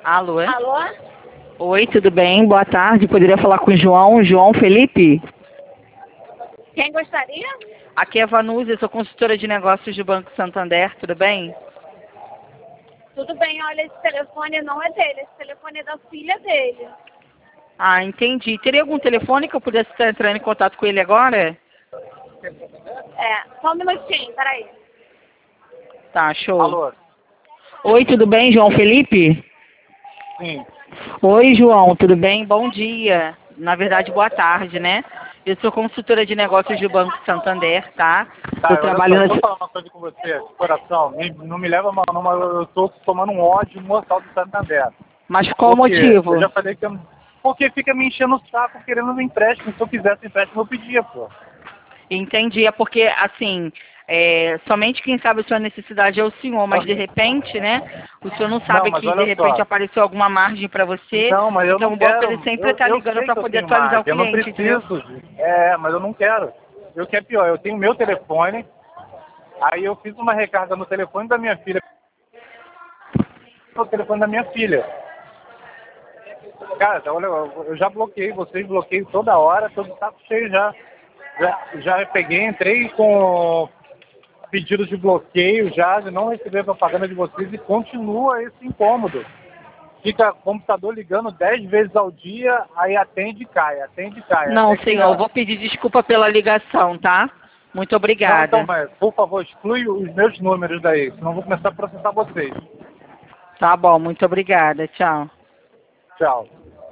Alô? Alô? Oi, tudo bem? Boa tarde. Poderia falar com o João Felipe? Quem gostaria? Aqui é a Vanusa, sou consultora de negócios do Banco Santander, tudo bem? Tudo bem, olha, esse telefone não é dele, esse telefone é da filha dele. Ah, entendi. Teria algum telefone que eu pudesse estar entrando em contato com ele agora? Só um minutinho, peraí. Tá, show. Alô? Oi, tudo bem, João Felipe? Sim. Oi, João, tudo bem? Bom dia. Na verdade, boa tarde, né? Eu sou consultora de negócios do Banco Santander, tá? Tá, Eu olha trabalho só, na... deixa eu falar uma coisa com você, de coração. Não me leva mal não, mas eu tô tomando um ódio mortal do Santander. Mas qual o Porque motivo? eu já falei que eu... Porque fica me enchendo o saco querendo um empréstimo. Se eu quisesse empréstimo, eu pedia, pô. Entendi, é porque, assim, somente quem sabe a sua necessidade é o senhor, mas de repente, né, o senhor não sabe Não, mas que de olha repente só. apareceu alguma margem para você, Não, mas eu então não o banco quero. ele sempre está ligando sei para que eu poder tenho atualizar o margem, eu não cliente, entendeu? preciso. Mas eu não quero. O que é pior, eu tenho meu telefone, aí eu fiz uma recarga no telefone da minha filha. No telefone da minha filha. Cara, olha, eu já bloqueei vocês, bloqueei toda hora, todo saco cheio já. Já peguei, entrei com pedidos de bloqueio já, de não receber propaganda de vocês e continua esse incômodo. Fica computador ligando 10 vezes ao dia, aí atende e cai, atende e cai. Não, Até que senhor, eu vou pedir desculpa pela ligação, tá? Muito Não, então, obrigada. mas, por favor, exclui os meus números daí, senão eu vou começar a processar vocês. Tá bom, muito obrigada, tchau. Tchau.